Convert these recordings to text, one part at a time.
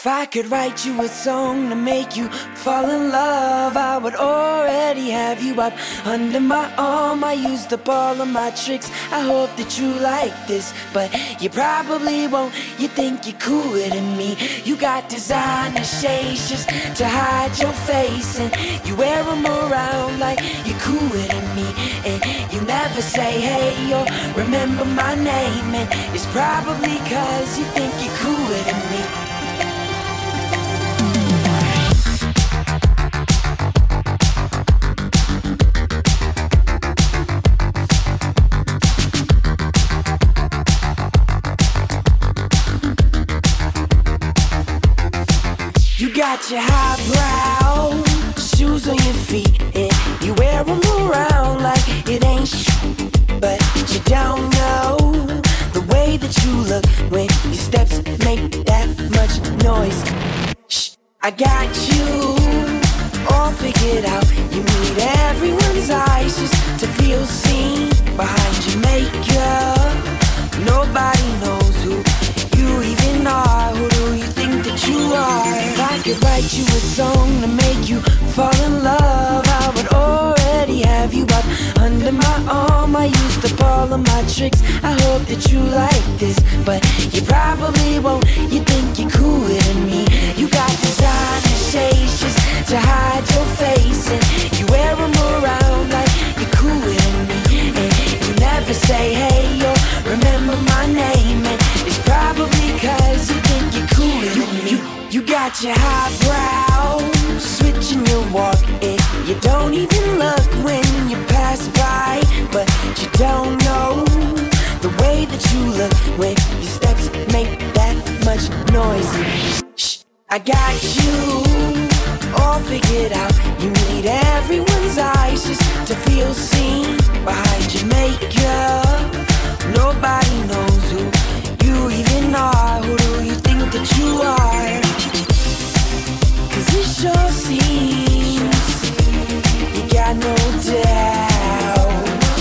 If I could write you a song to make you fall in love, I would already have you up under my arm. I used up all of my tricks, I hope that you like this, but you probably won't. You think you're cooler than me. You got designer shades just to hide your face, and you wear them around like you're cooler than me. And you never say hey or remember my name, and it's probably cause you think you're cooler than me. You got your highbrow shoes on your feet, and you wear them around like it ain't but you don't know the way that you look when your steps make that much noise. Shh, I got you all figured out. You need everyone's eyes just to feel seen behind your makeup. Nobody knows who you even are. Who do you think that you are? If I could write you a song to make you fall in love, I would already have you up under my arm. I used up all of my tricks, I hope that you like this, but you probably won't. You think you're cooler than me. You got designer shades just to hide your face, and you wear them around like you're cooler than me. And you never say hey or remember my name, and it's probably cause you think you're cooler than me. You got your highbrow switching your walk, and you don't even look when you pass by, but you don't know the way that you look when your steps make that much noise. Shh, I got you all figured out. You need everyone's eyes just to feel seen behind your makeup. Nobody knows who you even are. Who do you think that you are? Cause it sure seems you got no doubt,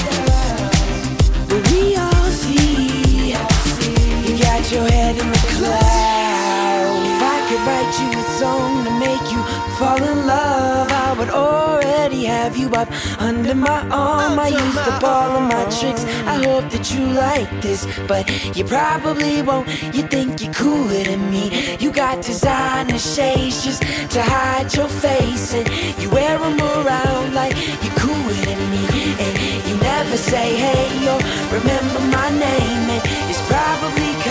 but we all see you got your head in the clouds. If I could write you a song to make you fall in love, I would already have you up under my arm. I used up all of my tricks, I hope that you like this, but you probably won't. You think you're cooler than me. You got designer shades just to hide your face, and you wear them around like you're cooler than me. And you never say hey or remember my name, and it's probably